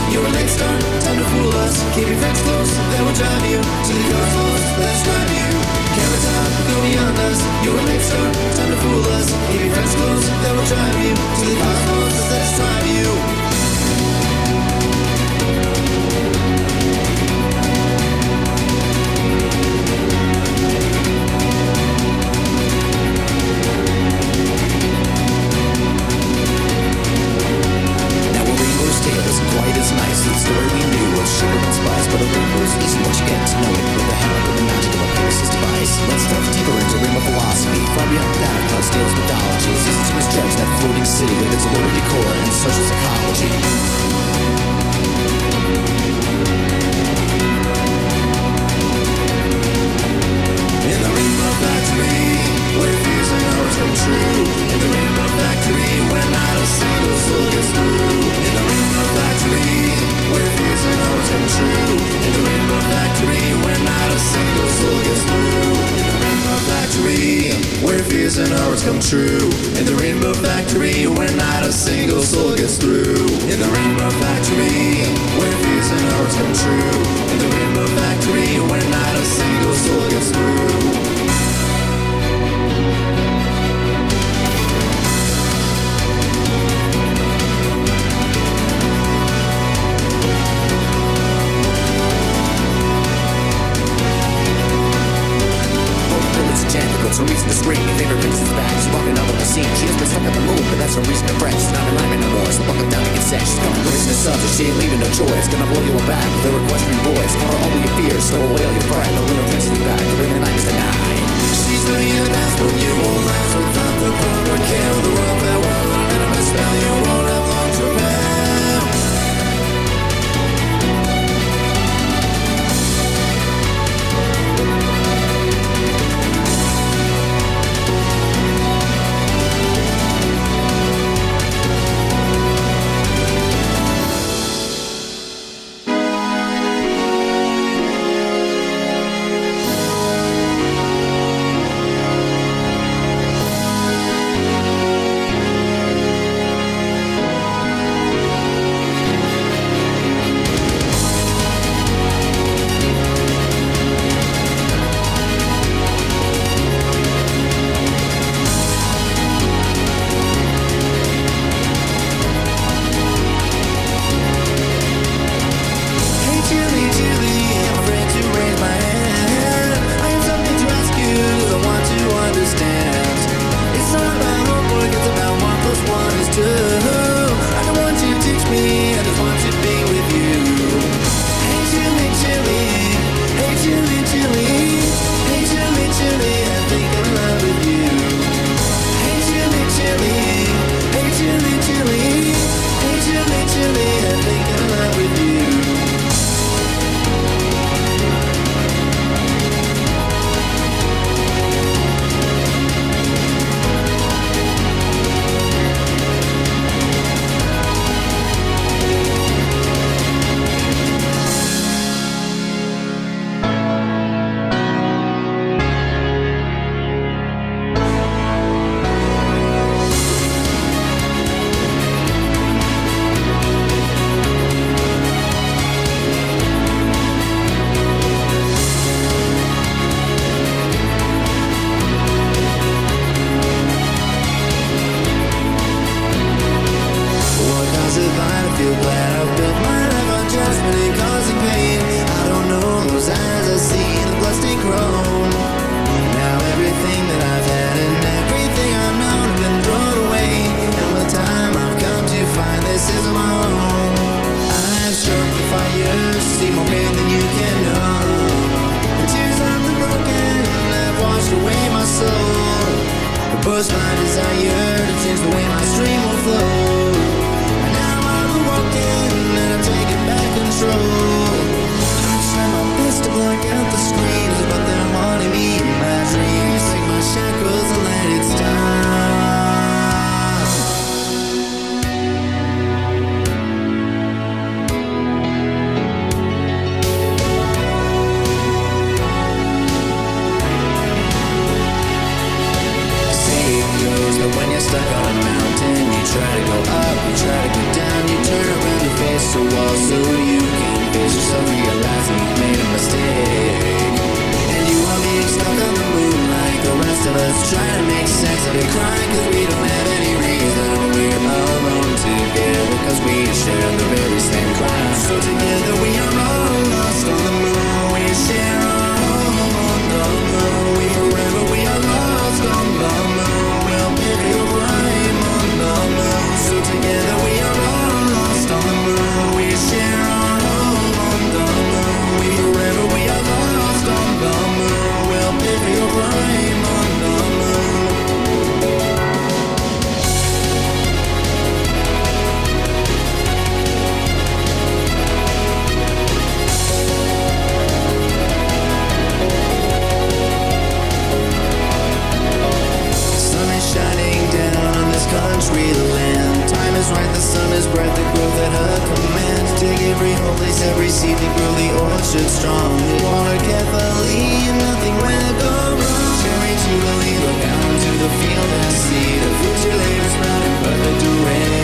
You're a late start, time to fool us. Keep your friends close, they will drive you to the car's lost, let's drive you. Camera time, go beyond us. You're a late start, time to fool us. Keep your friends close, they will drive you to the car's lost, let's drive you. Isn't quite as nice as the story we knew of sugar and spice, but a rainbow's easy once you get to know it. With the help of the magic of a Pegasus device, let's delve deeper into a realm of philosophy. Far beyond that of Cloud Tales mythology, season to misjudge that floating city with its allure decor and social psychology. In the Rainbow Factory, where fears and hopes come true. In the Rainbow Factory, where not a single soul gets through. In the Rainbow Factory, where fears and hopes come true. In the Rainbow Factory, where not a single soul gets through. In the Rainbow Factory, where fears and horrors come true. In the Rainbow Factory, where not a single soul gets through. In the Rainbow Factory, where fears and horrors come true. In the Rainbow Factory, where not a single soul gets through. It's a reason to scream. Your favorite princess is back. She's walking up on the scene. She has been stuck at the moon, but that's no reason to fret. She's not in alignment no more. So buckle down and get set. She's gonna raise the subject. She ain't leaving no choice. Gonna blow you back with her equestrian voice. Cover all of your fears. Stow away all your pride. No little intensity back. To bring the night is the night. She's living in the past, but you won't last without the proper care of the world farewell. And I'm a spell you won't have long to repel. was my desire to change the way my stream will flow. And now I'm walking and I'm taking back control. I try my best to block out the screams, but they're haunting me in my dreams. Take my shackles and let it stop. But when you're against the wall so you can face yourself, realize you've made a mistake. And you are being stuck on the moon like the rest of us, trying to make sense of it, crying cause we don't have any reason. We're alone together cause we share the very same crime. So together we are all lost on the moon. We share our home on the moon. We forever we are lost on the moon. We'll pick your crime on the moon. So together we are all lost on the moon. We share our home on the moon. We forever we are lost on the moon. We'll pick your crime on the moon. Shining down on this country land. Time is right, the sun is bright, the growth at her command. Dig every hole, place every seed, we grow the orchard strong. Water carefully and nothing will go wrong. Cherry jubilee, look out into the field and see the fruits your labor's sprouting, perfect array.